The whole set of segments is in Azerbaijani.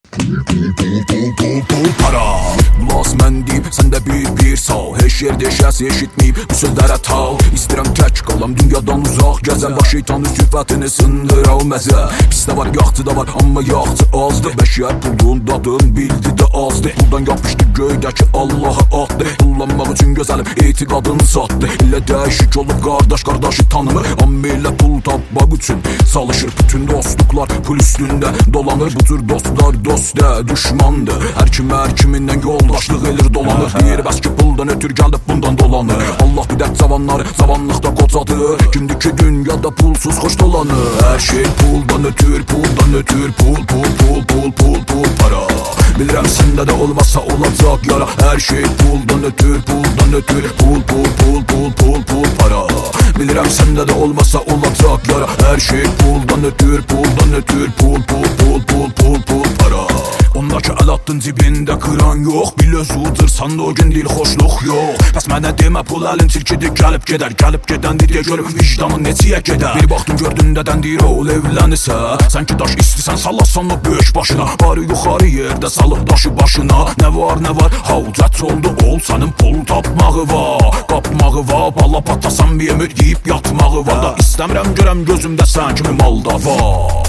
Pul para Las mən deyib, sən də bir sal. Heç yerdə şəs eşitməyib, bu sözlərə tal. İstəyirəm tək qalam, dünyadan uzaq gəzər. Baş şeytanın sifətini sındıra o məzə. Pisdə var, yaxçı da var, amma yaxçı azdır. Bəşər pulun dadın bildi də azdır. Puldan yapışdı göydəki Allaha atdı. Pullanmaq üçün gözəlim etiqadını satdı. İlə dəyişik olub qardaşı tanımır. Amma elə pul tapmaq üçün çalışır. Bütün dostluqlar pul üstündə dolanır. Bu tür dostlar dost də düşmandır. Hər kimindən yoldaşlıq elir dolanır. Deyir bəs ki puldan ötür gəldi bundan dolanır. Allah bidət cavanları cavanlıqda qocadır. Kimdir ki dünyada pulsuz xoş dolanır. Hər şey puldan ötür, puldan ötür. Pul para. Bilirəm səndə də olmazsa olacaq yara. Hər şey puldan ötür, puldan ötür. Pul para. Bilirəm səndə də olmazsa olacaq yara. Hər şey puldan ötür, puldan ötür. Pul para. Ondakı əl attın cibində qıran yox. Bil özudursan da o gün dil xoşluq yox. Bəs mənə demə pul əlin tilkidir gəlib gedər. Gəlib gedəndi deyə görüb vicdanın neçiyə gedər. Bir baxdın gördün dədən deyir oğul evlənirsə. Sən ki daş istisən sallasan o böyük başına. Barı yuxarı yerdə salıb daşı başına. Nə var haucət oldu ol sənin pul tapmağı var. Qapmağı var bala patasan bir ümid deyib yatmağı var. Da istəmirəm görəm gözümdə sən kimi malda var.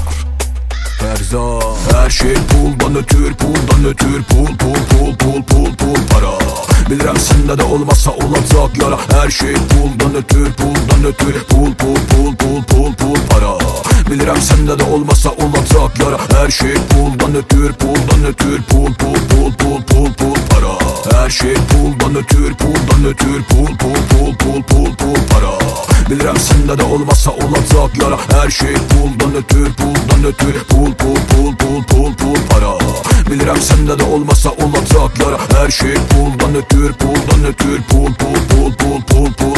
Her şey puldan ötür, puldan ötür. Pul para. Bilirəm səndə də olmazsa olacaq yara. Her şey puldan ötür, puldan ötür. Pul para. Bilirəm səndə də olmazsa olacaq yara. Her şey puldan ötür, puldan ötür. Pul para. Her şey puldan ötür, puldan ötür. Pul para. Bilirəm səndə də olmazsa olacaq yara. Her şey puldan ötür, puldan ötür. Pul para. Bilirəm səndə də olmazsa olacaq yara. Her şey puldan ötür, puldan ötür. Pul